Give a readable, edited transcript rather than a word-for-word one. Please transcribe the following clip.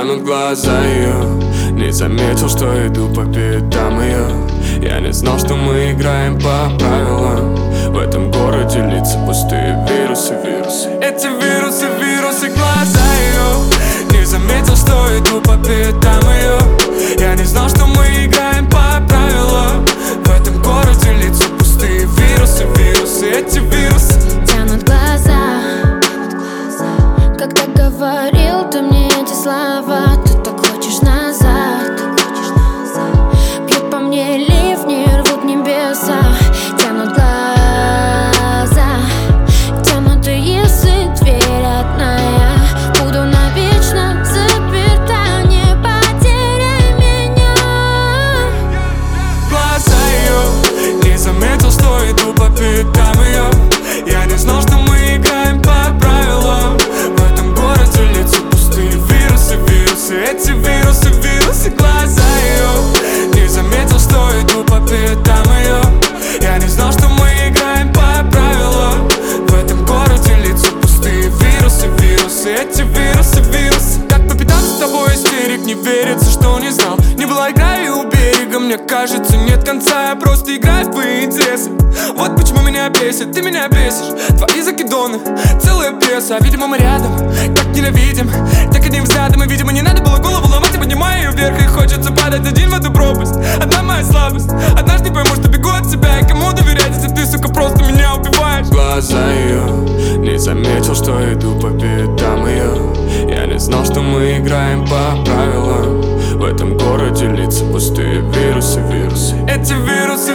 тянут глаза ее. Не заметил, что иду по пятам ее. Я не знал, что мы играем по правилам. В этом городе лица пустые вирусы, вирусы. Эти вирусы, вирусы, глаза ее. Не заметил, что иду по пятам ее. Я не знал, что мы играем по правилам. В этом городе лица пустые вирусы, вирусы. Эти вирусы тянут глаза. Когда говорил ты мне эти слова, ты так хочешь назад. Бьют по мне ливни, рвут небеса. Тянут глаза. Тянутые язык, дверь одна. Буду навечно заперта, не потеряй меня. Глаза ее. Не заметил, что иду по пятам ее. Я не знал, что мы играем по правилам. В этом городе лица пустые вирусы, вирусы. Эти вирусы, вирусы, глаза ее. Не заметил, что иду по пятам ее. Я не знал, что мы играем по правилам. В этом городе лица пустые вирусы, вирусы. Эти вирусы, вирусы. Как по пятам с тобой истерик, не верится, что не знал. Не была игра и у берега, мне кажется, нет конца. Я просто играю в твои интересы. Вот почему меня бесит, ты меня бесишь. Твои закидоны, целая пьеса. Видимо, мы рядом, так ненавидим. Так одним взглядом, и, видимо, не надо было голову ломать. И поднимаю ее вверх, и хочется падать один в эту пропасть. Одна моя слабость, однажды пойму, что бегу от себя. И кому доверять, если ты, сука, просто меня убиваешь. Глаза ее. Не заметил, что иду по пятам ее. Я не знал, что мы играем по правилам. В этом городе лица пустые вирусы, вирусы. Эти вирусы,